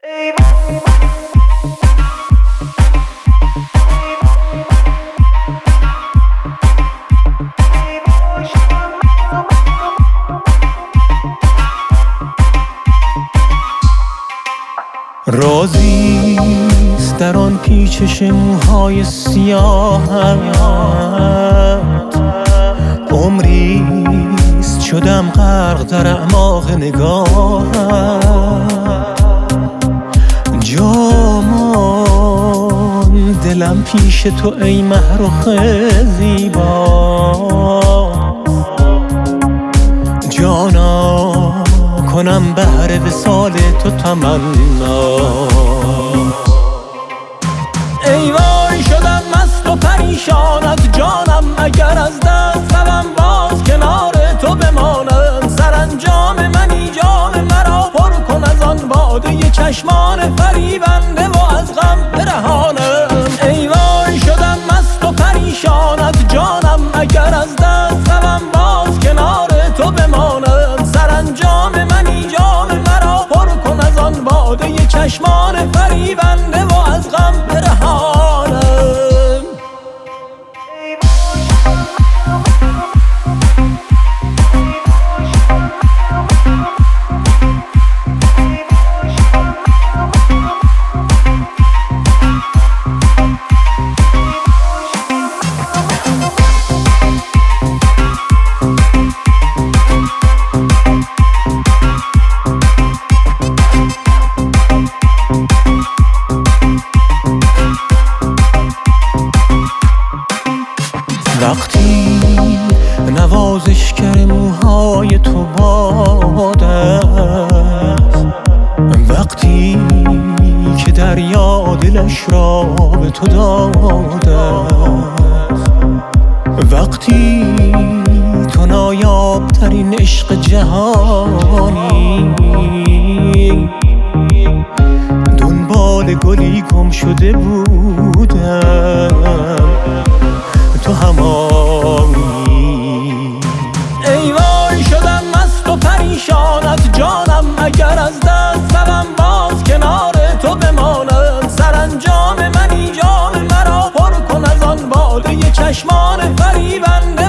رازیست در آن پیچش موهای سیاهت، عمریست شدم غرق در اعماق نگاهت. جامان دلم پیش تو ای مهرخ زیبا، جانا کنم بهر وصال تو تمنا. ای وای شدم مست و پریشانت جانم، اگر از دست روم باز کنار تو بمانم. سرانجام منی جان مرا پر کن از آن باده چشمان فریبنده و از غم برهانم. ای وای شدم مست و پریشانت جانم، اگر از دست روم باز کنار تو بمانم. سرانجام منی جان مرا پر کن از آن باده چشمان فریبنده و از غم برهانم. وقتی نوازشگر موهای تو باد است، وقتی که دریا دلش را به تو داده است، وقتی تو نایاب ترین عشق جهانی دنبال گلی گم شده بودم، تو همانی. ای وای شدم مست و پریشانت جانم، اگر از دست روم باز کنار تو بمانم. سرانجام منی جان مرا پر کن از آن باده چشمان فریبنده